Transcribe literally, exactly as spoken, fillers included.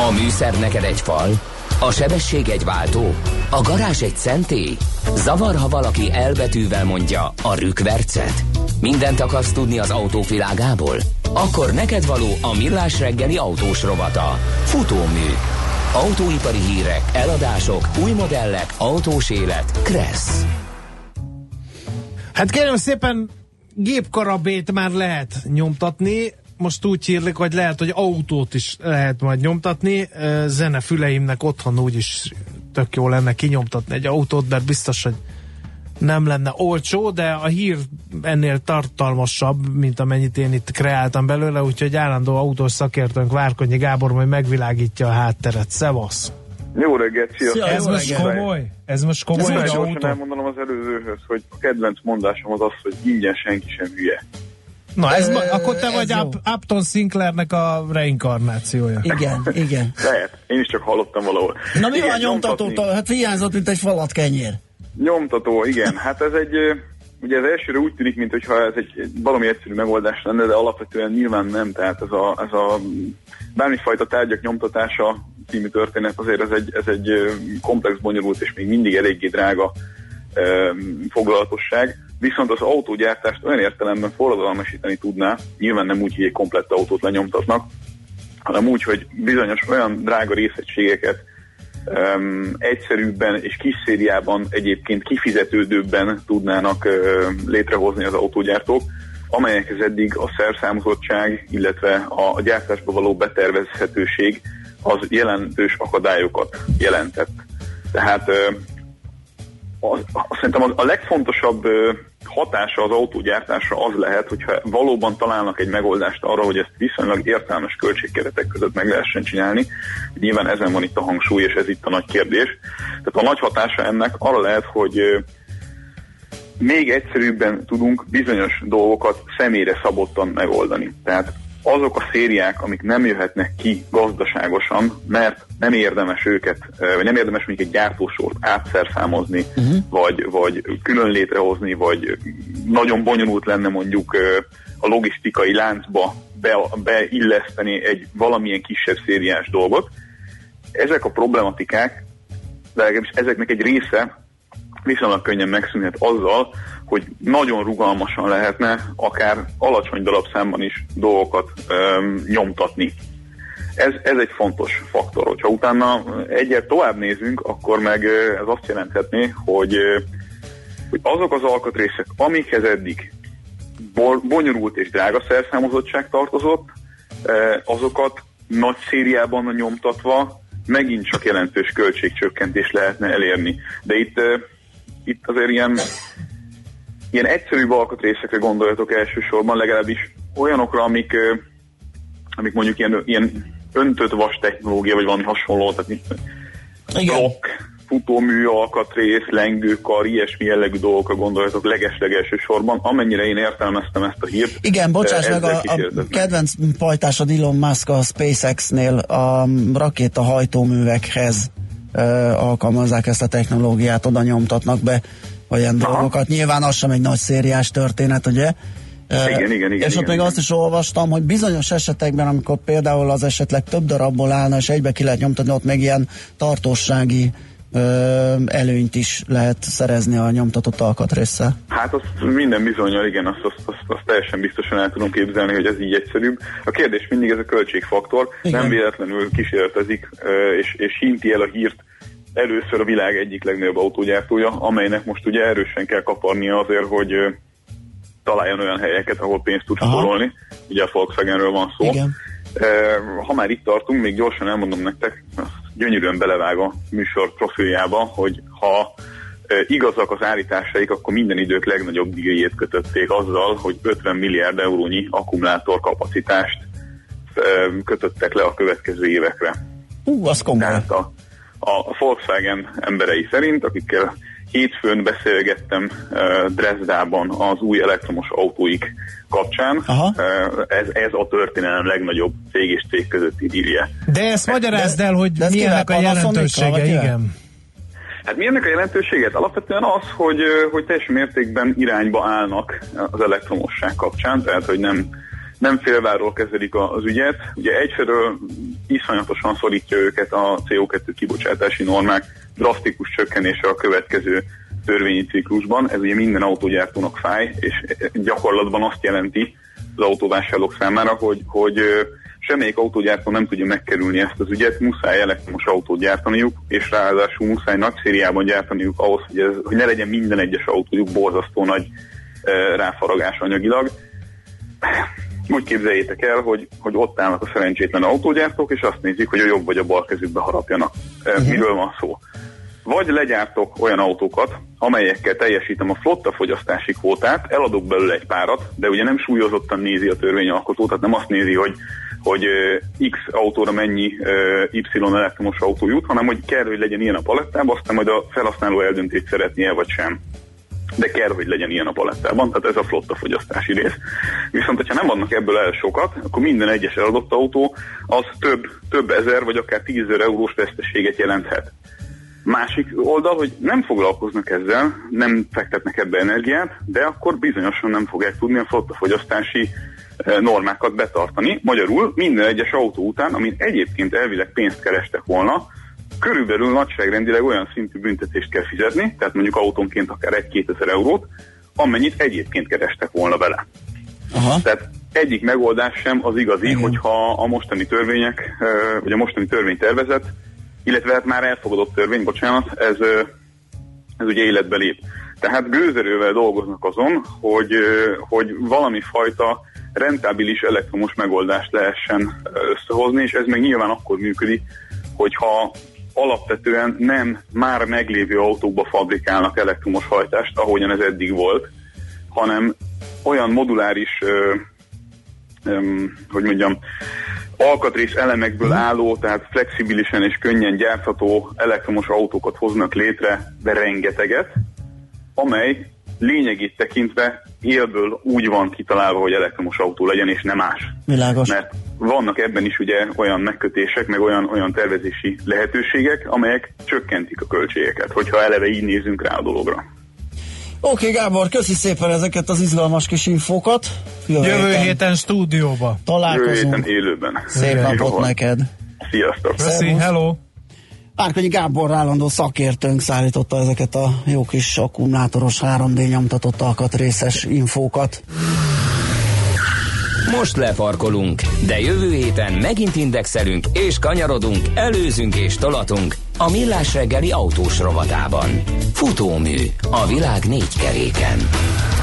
A műszer neked egy fal, a sebesség egy váltó, a garázs egy szentély. Zavar, ha valaki elbetűvel mondja a rükvercet. Mindent akarsz tudni az autóvilágából? Akkor neked való a Millás reggeli autós rovata. Futómű. Autóipari hírek, eladások, új modellek, autós élet. Kressz. Hát kérem szépen, gépkarabét már lehet nyomtatni. Most úgy hírlik, hogy lehet, hogy autót is lehet majd nyomtatni. Zenefüleimnek otthon úgyis tök jó lenne kinyomtatni egy autót, mert biztos, hogy nem lenne olcsó, de a hír ennél tartalmasabb, mint amennyit én itt kreáltam belőle, úgyhogy állandó autós szakértőnk Várkonyi Gábor majd megvilágítja a hátteret. Szevasz! Jó reggelt, sziasztok! Ez most komoly? Ez most komoly az autó? Gyorsan elmondanom az előzőhöz, hogy a kedvenc mondásom az az, hogy ingyen senki sem hülye. Na, ez, Ö, akkor te vagy Up, Upton Sinclairnek a reinkarnációja. Igen, igen. Lehet, én is csak hallottam valahol. Na mi Igen, van a nyomtatótól? Hát hiányzott, mint egy falat kenyér. Nyomtató, igen. Hát ez egy, ugye az elsőre úgy tűnik, mintha ez egy valami egyszerű megoldás lenne, de alapvetően nyilván nem. Tehát ez a, ez a bármifajta tárgyak nyomtatása című történet azért ez egy, ez egy komplex, bonyolult és még mindig eléggé drága um, foglalatosság. Viszont az autógyártást olyan értelemben forradalmasítani tudná, nyilván nem úgy, hogy egy komplett autót lenyomtatnak, hanem úgy, hogy bizonyos olyan drága részegységeket um, egyszerűbben és kis szériában egyébként kifizetődőbben tudnának uh, létrehozni az autógyártók, amelyekhez eddig a szerszámozottság, illetve a, a gyártásba való betervezhetőség az jelentős akadályokat jelentett. Tehát uh, az, azt szerintem a, a legfontosabb uh, hatása az autógyártásra az lehet, hogyha valóban találnak egy megoldást arra, hogy ezt viszonylag értelmes költségkeretek között meg lehessen csinálni. Nyilván ezen van itt a hangsúly, és ez itt a nagy kérdés. Tehát a nagy hatása ennek arra lehet, hogy uh, még egyszerűbben tudunk bizonyos dolgokat személyre szabottan megoldani. Tehát azok a szériák, amik nem jöhetnek ki gazdaságosan, mert nem érdemes őket, vagy nem érdemes mondjuk egy gyártósort átszerszámozni, uh-huh. vagy, vagy külön létrehozni, vagy nagyon bonyolult lenne mondjuk a logisztikai láncba be, beilleszteni egy valamilyen kisebb szériás dolgot. Ezek a problematikák, de legalábbis ezeknek egy része viszonylag könnyen megszűnhet azzal, hogy nagyon rugalmasan lehetne akár alacsony darabszámban is dolgokat öm, nyomtatni. Ez, ez egy fontos faktor. Hogyha utána egyet tovább nézünk, akkor meg ez azt jelenthetné, hogy, hogy azok az alkatrészek, amikhez eddig bonyolult és drága szerszámozottság tartozott, azokat nagy szériában nyomtatva megint csak jelentős költségcsökkentést lehetne elérni. De itt, itt azért ilyen Ilyen egyszerűbb alkatrészekre gondoljatok elsősorban, legalábbis olyanokra, amik, amik mondjuk ilyen, ilyen öntött vas technológia, vagy valami hasonló, tehát blokk, futómű alkatrész, lengőkar, ilyesmi jellegű dolgokra gondoljatok legesleg elsősorban, amennyire én értelmeztem ezt a hírt. Igen, bocsáss meg, a, a kedvenc pajtásod Elon Musk a SpaceX-nél a rakéta hajtóművekhez ö, alkalmazzák ezt a technológiát, oda nyomtatnak be olyan Aha. dolgokat. Nyilván az sem egy nagy szériás történet, ugye? Igen, igen, igen. És ott igen, még igen. azt is olvastam, hogy bizonyos esetekben, amikor például az esetleg több darabból állna, és egybe ki lehet nyomtatni, ott még ilyen tartósági ö, előnyt is lehet szerezni a nyomtatott alkatrésszel. Hát azt minden bizonnyal, igen, azt, azt, azt, azt teljesen biztosan el tudom képzelni, hogy ez így egyszerűbb. A kérdés mindig ez a költségfaktor. Igen. Nem véletlenül kísérletezik, és, és hinti el a hírt először a világ egyik legnagyobb autógyártója, amelynek most ugye erősen kell kaparnia azért, hogy uh, találjon olyan helyeket, ahol pénzt tud spórolni. Ugye a Volkswagenről van szó. Igen. Uh, ha már itt tartunk, még gyorsan elmondom nektek, gyönyörűen belevág a műsor profiljába, hogy ha uh, igazak az állításaik, akkor minden idők legnagyobb díjét kötötték azzal, hogy ötven milliárd eurónyi akkumulátor kapacitást uh, kötöttek le a következő évekre. Ú, uh, az komoly. Tehát a A Volkswagen emberei szerint, akikkel hétfőn beszélgettem uh, Dresdában az új elektromos autóik kapcsán, uh, ez, ez a történelem legnagyobb cég és cég közötti dílje. De ezt magyarázd el, hogy de mi ennek a jelentősége, igen. Hát mi ennek a jelentőséget? Alapvetően az, hogy, hogy teljes mértékben irányba állnak az elektromosság kapcsán, tehát hogy nem, nem félváról kezelik az ügyet. Ugye egyfelől iszonyatosan szorítja őket a cé o kettő kibocsátási normák drasztikus csökkenése a következő törvényi ciklusban. Ez ugye minden autógyártónak fáj, és gyakorlatban azt jelenti az autóvásárlók számára, hogy, hogy semmelyik autógyártó nem tudja megkerülni ezt az ügyet, muszáj elektromos autót gyártaniuk, és ráadásul muszáj nagy szériában gyártaniuk ahhoz, hogy, ez, hogy ne legyen minden egyes autójuk borzasztó nagy e, ráfaragás anyagilag. Úgy képzeljétek el, hogy, hogy ott állnak a szerencsétlen autógyártók, és azt nézik, hogy a jobb vagy a bal kezükbe harapjanak. E, uh-huh. Miről van szó? Vagy legyártok olyan autókat, amelyekkel teljesítem a flotta fogyasztási kvótát, eladok belőle egy párat, de ugye nem súlyozottan nézi a törvényalkotó, tehát nem azt nézi, hogy, hogy X autóra mennyi Y elektromos autó jut, hanem hogy kell, hogy legyen ilyen a palettában, aztán majd a felhasználó eldönti, hogy szeretnie vagy sem. De kell, hogy legyen ilyen a palettában, tehát ez a flotta fogyasztási rész. Viszont, hogyha nem adnak ebből el sokat, akkor minden egyes eladott autó az több, több ezer vagy akár tízezer eurós veszteséget jelenthet. Másik oldal, hogy nem foglalkoznak ezzel, nem fektetnek ebbe energiát, de akkor bizonyosan nem fogják tudni a flottafogyasztási normákat betartani. Magyarul minden egyes autó után, amin egyébként elvileg pénzt kerestek volna, körülbelül nagyságrendileg olyan szintű büntetést kell fizetni, tehát mondjuk autónként akár egy-kétezer eurót, amennyit egyébként kerestek volna vele. Aha. Tehát egyik megoldás sem az igazi, igen, hogyha a mostani törvények, vagy a mostani törvénytervezet, illetve hát már elfogadott törvény, bocsánat, ez, ez ugye életbe lép. Tehát gőzerővel dolgoznak azon, hogy, hogy valami fajta rentábilis elektromos megoldást lehessen összehozni, és ez meg nyilván akkor működik, hogyha alapvetően nem már meglévő autókba fabrikálnak elektromos hajtást, ahogyan ez eddig volt, hanem olyan moduláris, ö, ö, hogy mondjam, alkatrész elemekből álló, tehát flexibilisen és könnyen gyártható elektromos autókat hoznak létre, de rengeteget, amely lényegét tekintve élből úgy van kitalálva, hogy elektromos autó legyen, és nem más. Világos. Mert vannak ebben is ugye olyan megkötések, meg olyan, olyan tervezési lehetőségek, amelyek csökkentik a költségeket, hogyha eleve így nézünk rá a dologra. Oké, okay, Gábor, köszi szépen ezeket az izgalmas kis infókat. Jövő, Jövő héten, héten stúdióba. Találkozunk. Jövő héten élőben. Szép Igen. napot Jó. neked. Sziasztok. Köszi, hello. Árkonyi Gábor állandó szakértőnk szállította ezeket a jó kis akkumulátoros három dé nyomtatott alkatrészes infókat. Most lefarkolunk, de jövő héten megint indexelünk és kanyarodunk, előzünk és tolatunk a Millás reggeli autós rovatában. Futómű a világ négy keréken.